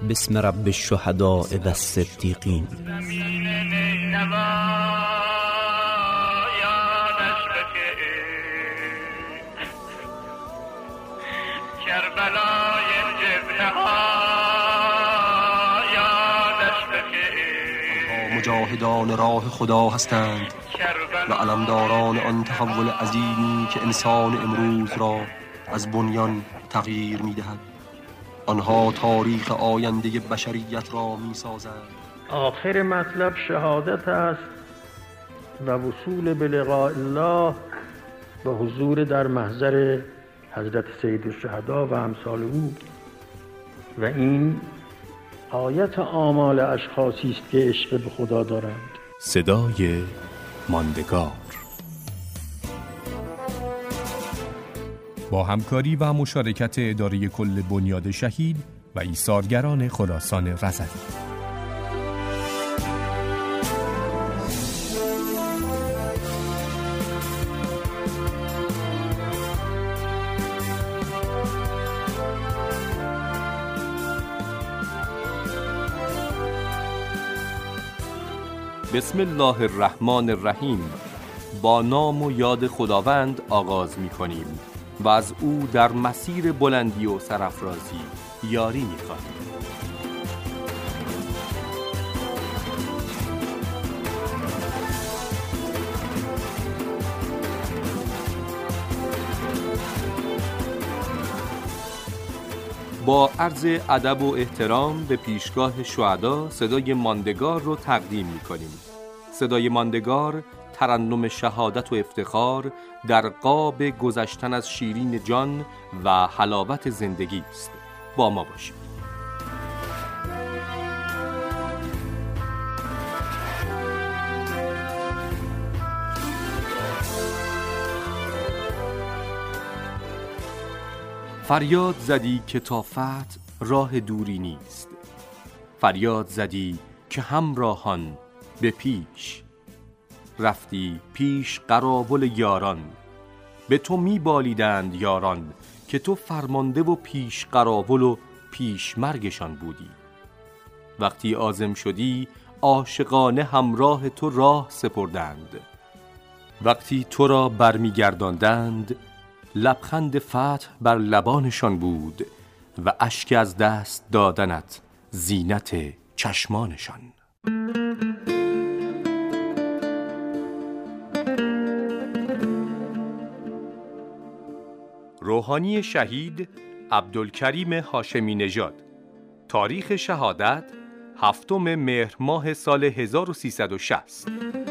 بسم رب الشهداء و الصدیقین. مجاهدان راه خدا هستند و علمداران آن تحول عظیمی که انسان امروز را از بنیان تغییر می‌دهد. آنها تاریخ آینده بشریت را می‌سازند. آخر مطلب شهادت است و وصول به لقاء الله و حضور در محضر حضرت سید الشهدا و امثال او، و این آیت آمال اشخاصی است که عشق به خدا دارند. صدای ماندگار با همکاری و مشارکت اداره کل بنیاد شهید و ایثارگران خراسان رضوی. بسم الله الرحمن الرحیم. با نام و یاد خداوند آغاز می کنیم و از او در مسیر بلندی و سرافرازی یاری می خواهیم. با عرض ادب و احترام به پیشگاه شهدا صدای ماندگار رو تقدیم می کنیم. صدای ماندگار ترنم شهادت و افتخار در قاب گذشتن از شیرین جان و حلاوت زندگی است. با ما باشید. فریاد زدی که تا فتح راه دوری نیست. فریاد زدی که همراهان به پیش. رفتی پیش قراول یاران، به تو میبالیدند یاران که تو فرمانده و پیش قراول و پیش مرگشان بودی. وقتی عازم شدی عاشقانه همراه تو راه سپردند. وقتی تو را برمیگرداندند لبخند فتح بر لبانشان بود و اشک از دست دادنت زینت چشمانشان. روحانی شهید عبدالکریم هاشمی نژاد. تاریخ شهادت 7 مهر ماه سال 1360.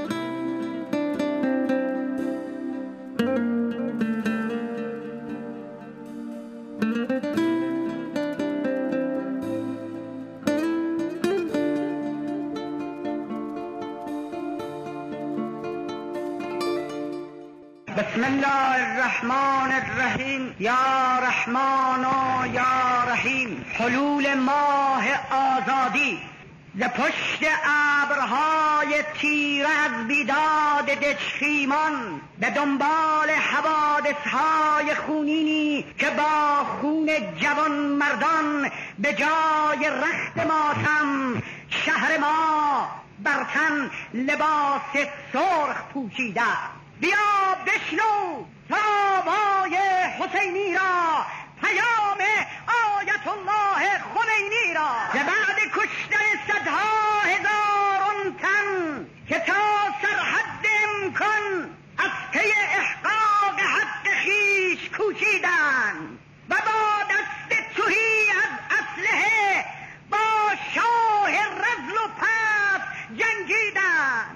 بسم الله الرحمن الرحیم. یا رحمان و یا رحیم. حلول ماه آزادی ز پشت ابرهای تیره از بیداد دژخیمان به دنبال حوادثهای خونینی که با خون جوان مردان به جای رخت ماتم شهر ما بر تن لباس سرخ پوشیده. بیا بشنو تابای حسینی را، پیام آیت الله خمینی را، که بعد کشتن صدها هزاران تن که تا سرحد امکان از پی احقاق حق خویش کوشیدند و با دست تهی از اسلحه با شاه رذل و پست جنگیدند.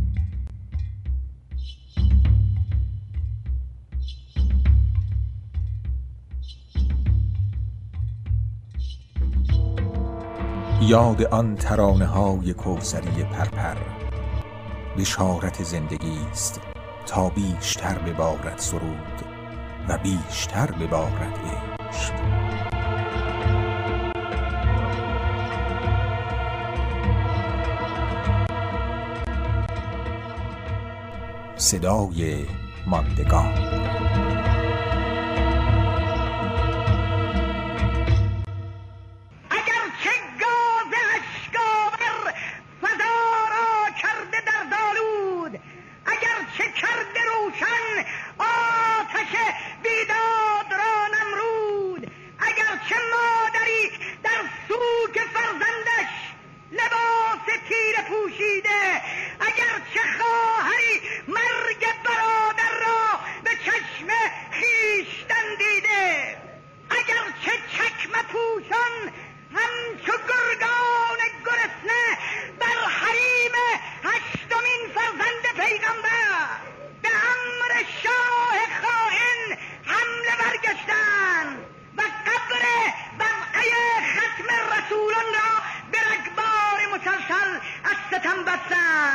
یاد آن ترانه های کوثری پرپر بشارت زندگی است تا بیشتر ببارد سرود و بیشتر ببارد عشق. صدای ماندگار. اگر چه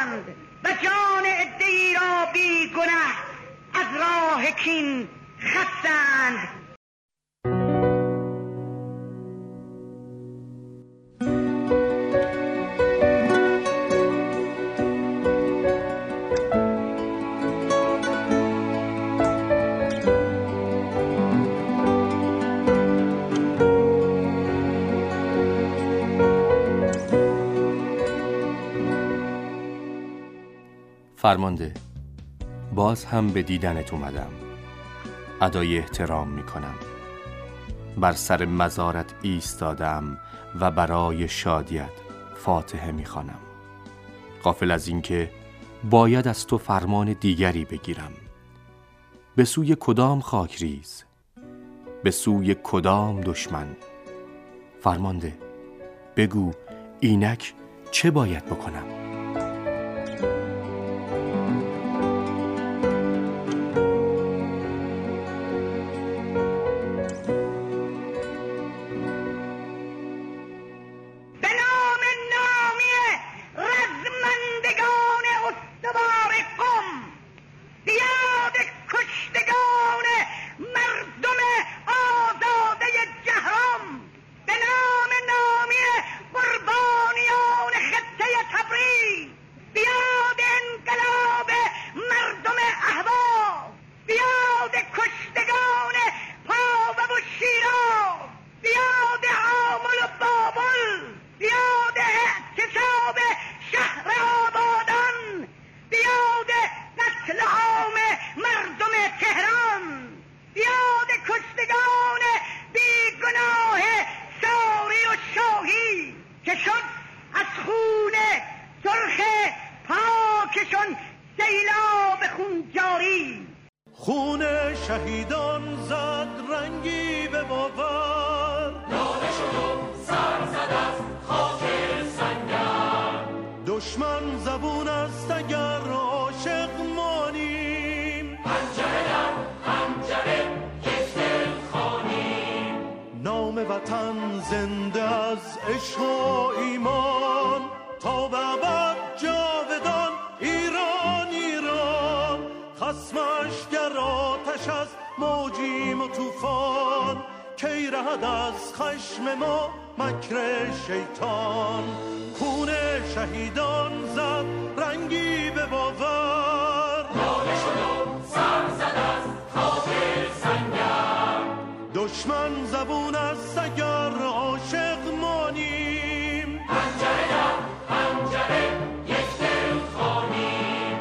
کردند و جان عده‌ای را بی گنه از راه کین خستند. فرمانده، باز هم به دیدنت اومدم. ادای احترام میکنم. بر سر مزارت ایستادم و برای شادیت فاتحه میخوانم، غافل از اینکه باید از تو فرمان دیگری بگیرم. به سوی کدام خاکریز؟ به سوی کدام دشمن؟ فرمانده، بگو اینک چه باید بکنم؟ خون شهیدان زد رنگی به باور، لاله شد و سر زد از خاک سنگر. دشمن زبون است اگر عاشق مانیم، پنجره در پنجره یک دل خوانیم. نام وطن زنده از عشق و ایمان، تا به ابد جاودان ایران ایران. خصمش گر آتش از موجیم و طوفان، کی رهد از خشم ما مکر شیطان. خون شهیدان زد رنگی به باور، لاله شد و سر زد از خاک سنگر. دشمن زبون است اگر عاشق مانیم، پنجره در پنجره یک دل خوانیم.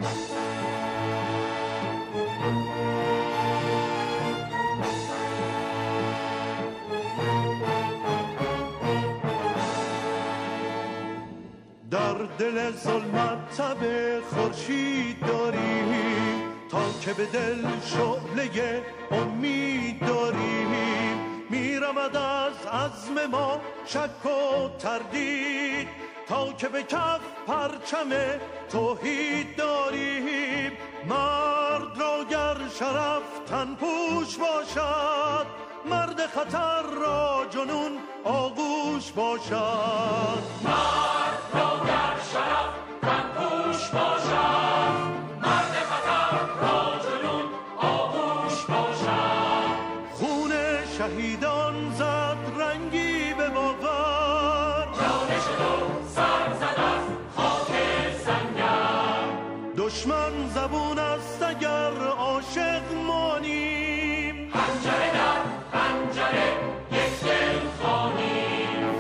در دل ظلمت تب خورشید داریم، تا که به دل شعله امید داریم. میرمد از عزم ما شک و تردید، تا که به کف پرچم توحید داریم. مرد را گر شرف تن پوش باشد، مرد خطر را جنون آغوش باشد. مرد را گر شرف تن پوش باشد، مرد خطر را جنون آغوش باشد. خون شهیدان زد رنگی به باور، لاله شد و سر زد از خاک سنگر. دشمن زبون است اگر عاشق مانیم، پنجره در پنجره یک دل خوانیم.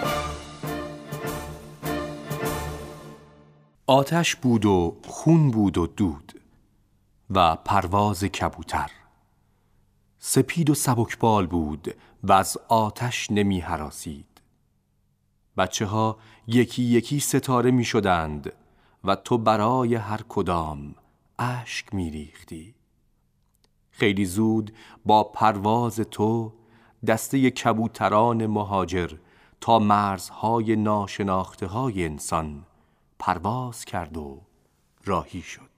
آتش بود و خون بود و دود و پرواز کبوتر. سپید و سبکبال بود و از آتش نمی هراسید. بچه ها یکی یکی ستاره می شدند و تو برای هر کدام اشک می ریختی. خیلی زود با پرواز تو دسته کبوتران مهاجر تا مرزهای ناشناخته های انسان پرواز کرد و راهی شد.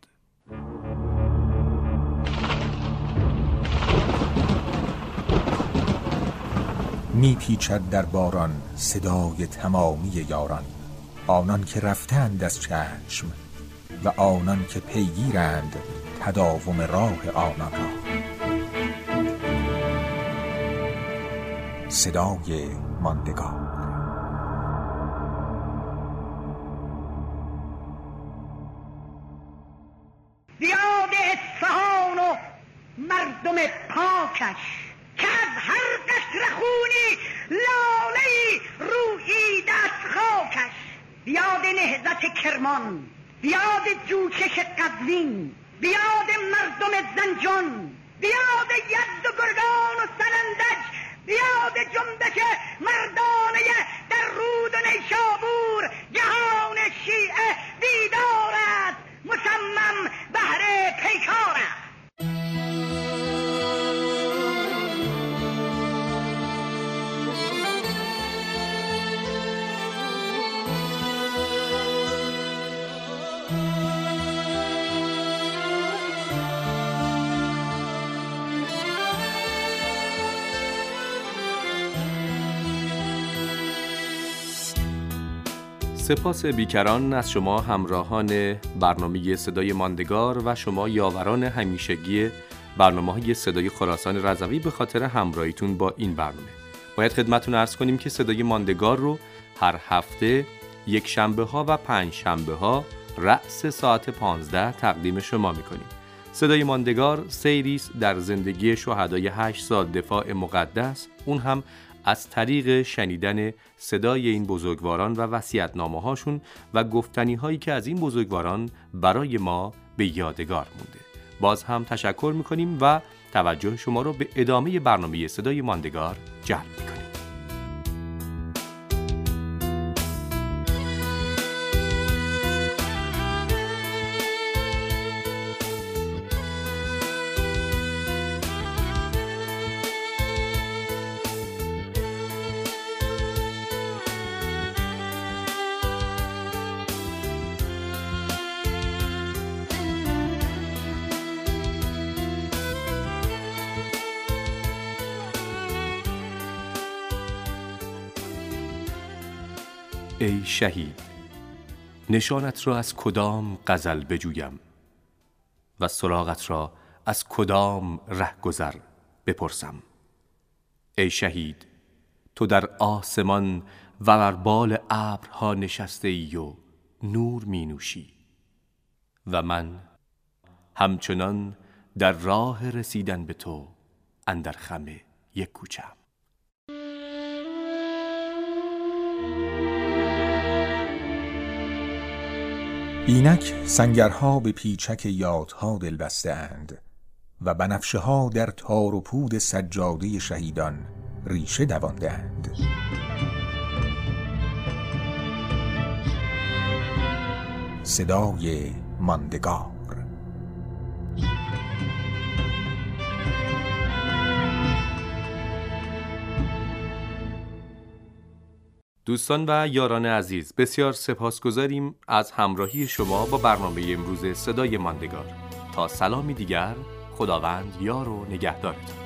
میپیچد در باران صدای تمامی یاران، آنان که رفتند از چشم و آنان که پیگیرند تداوم راه آنان را. صدای ماندگار. بیاد اصفهان و مردم پاکش که از هر قطره خونی لاله‌ای روییده از خاکش. بیاد نهضت کرمان، بیاد جوشش قزوین، بیاد مردم زنجان، بیاد یزد و گرگان و سنندج، بیاد جنبش مردانه در رود و نیشابور. جهان شیعه بیدار است، مصمم بهر پیکار است. سپاس بیکران از شما همراهان برنامه صدای ماندگار و شما یاوران همیشگی برنامه‌های صدای خراسان رضوی به خاطر همراهیتون با این برنامه. باید خدمتتون عرض کنیم که صدای ماندگار رو هر هفته یک شنبه ها و پنج شنبه ها رأس ساعت 15 تقدیم شما میکنیم. صدای ماندگار سیریست در زندگی شهدای 8 سال دفاع مقدس، اون هم از طریق شنیدن صدای این بزرگواران و وصیت‌نامه‌هاشون و گفتنی‌هایی که از این بزرگواران برای ما به یادگار مونده. باز هم تشکر می‌کنیم و توجه شما رو به ادامه برنامه صدای ماندگار جلب می‌کنیم. ای شهید، نشانت را از کدام غزل بجویم و سراغت را از کدام رهگذر بپرسم. ای شهید، تو در آسمان و بر بال ابرها نشسته ای و نور می نوشی و من همچنان در راه رسیدن به تو اندر خم یک کوچه‌ام. اینک سنگرها به پیچک یادها دل بسته اند و بنفشه ها در تار و پود سجاده شهیدان ریشه دوانده اند. صدای ماندگار. دوستان و یاران عزیز، بسیار سپاسگزاریم از همراهی شما با برنامه امروز صدای ماندگار. تا سلامی دیگر، خداوند یار و نگهدارتان.